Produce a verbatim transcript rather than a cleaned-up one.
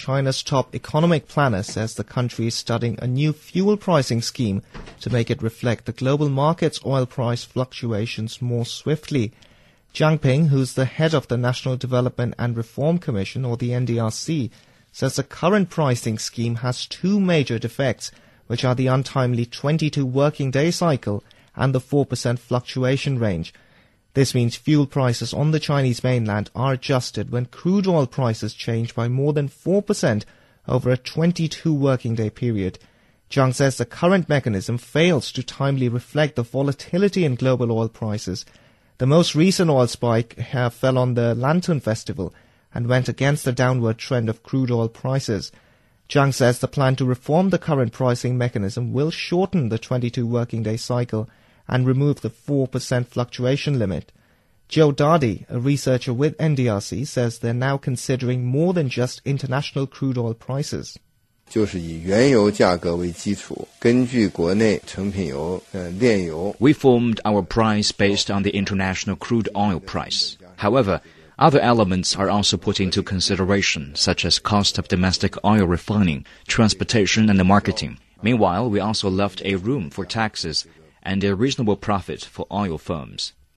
China's top economic planner says the country is studying a new fuel pricing scheme to make it reflect the global market's oil price fluctuations more swiftly. Jiang Ping, who's the head of the National Development and Reform Commission, or the N D R C, says the current pricing scheme has two major defects, which are the untimely twenty-two working day cycle and the four percent fluctuation range. This means fuel prices on the Chinese mainland are adjusted when crude oil prices change by more than four percent over a twenty-two working day period. Jiang says the current mechanism fails to timely reflect the volatility in global oil prices. The most recent oil spike uh, fell on the Lantern Festival and went against the downward trend of crude oil prices. Jiang says the plan to reform the current pricing mechanism will shorten the twenty-two working day cycle and remove the four percent fluctuation limit. Joe Dardy, a researcher with N D R C, says they're now considering more than just international crude oil prices. 就是以原油价格为基础，根据国内成品油、呃炼油。 We formed our price based on the international crude oil price. However, other elements are also put into consideration, such as cost of domestic oil refining, transportation, and marketing. Meanwhile, we also left a room for taxes and a reasonable profit for oil firms.